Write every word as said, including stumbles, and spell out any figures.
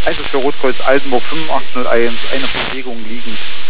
Also für Rotkreuz Altenburg fünf acht null eins, eine Verpflegung liegend.